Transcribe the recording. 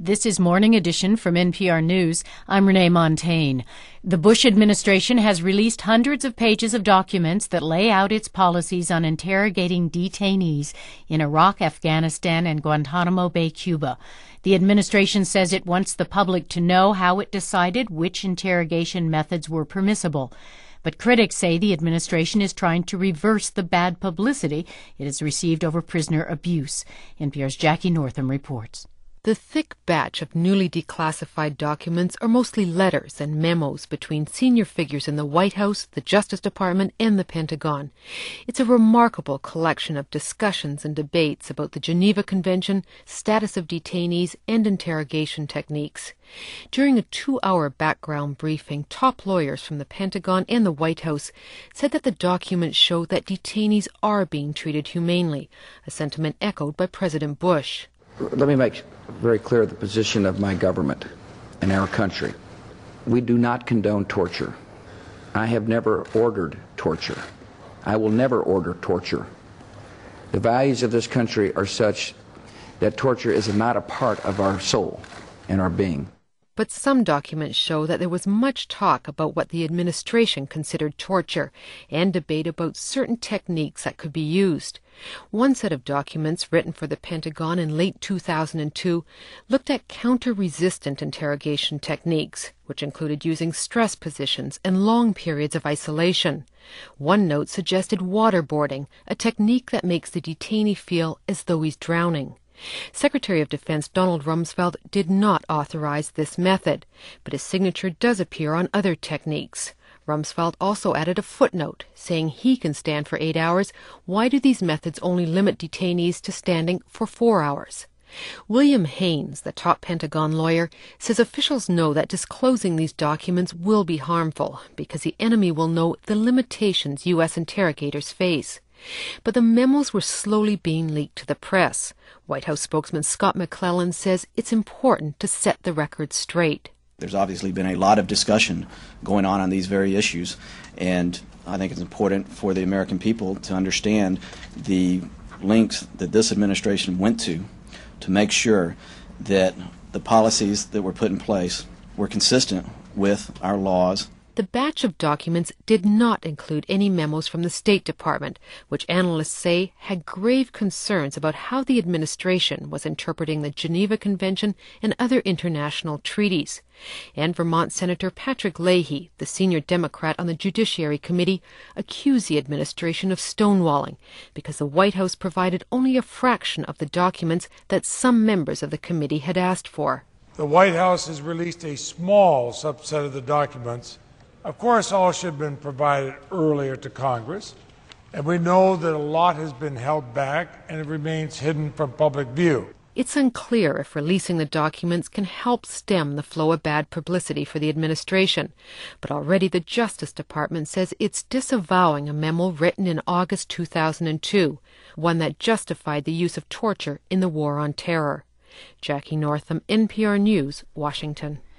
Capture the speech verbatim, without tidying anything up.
This is Morning Edition from N P R News. I'm Renee Montaigne. The Bush administration has released hundreds of pages of documents that lay out its policies on interrogating detainees in Iraq, Afghanistan, and Guantanamo Bay, Cuba. The administration says it wants the public to know how it decided which interrogation methods were permissible. But critics say the administration is trying to reverse the bad publicity it has received over prisoner abuse. N P R's Jackie Northam reports. The thick batch of newly declassified documents are mostly letters and memos between senior figures in the White House, the Justice Department, and the Pentagon. It's a remarkable collection of discussions and debates about the Geneva Convention, status of detainees, and interrogation techniques. During a two-hour background briefing, top lawyers from the Pentagon and the White House said that the documents show that detainees are being treated humanely, a sentiment echoed by President Bush. Let me make very clear the position of my government and our country. We do not condone torture. I have never ordered torture. I will never order torture. The values of this country are such that torture is not a part of our soul and our being. But some documents show that there was much talk about what the administration considered torture and debate about certain techniques that could be used. One set of documents written for the Pentagon in late two thousand two looked at counter-resistant interrogation techniques, which included using stress positions and long periods of isolation. One note suggested waterboarding, a technique that makes the detainee feel as though he's drowning. Secretary of Defense Donald Rumsfeld did not authorize this method, but his signature does appear on other techniques. Rumsfeld also added a footnote saying he can stand for eight hours. Why do these methods only limit detainees to standing for four hours? William Haines, the top Pentagon lawyer, says officials know that disclosing these documents will be harmful because the enemy will know the limitations U S interrogators face. But the memos were slowly being leaked to the press. White House spokesman Scott McClellan says it's important to set the record straight. There's obviously been a lot of discussion going on on these very issues, and I think it's important for the American people to understand the lengths that this administration went to to make sure that the policies that were put in place were consistent with our laws. The batch of documents did not include any memos from the State Department, which analysts say had grave concerns about how the administration was interpreting the Geneva Convention and other international treaties. And Vermont Senator Patrick Leahy, the senior Democrat on the Judiciary Committee, accused the administration of stonewalling because the White House provided only a fraction of the documents that some members of the committee had asked for. The White House has released a small subset of the documents. Of course, all should have been provided earlier to Congress, and we know that a lot has been held back and it remains hidden from public view. It's unclear if releasing the documents can help stem the flow of bad publicity for the administration, but already the Justice Department says it's disavowing a memo written in August two thousand two, one that justified the use of torture in the War on Terror. Jackie Northam, N P R News, Washington.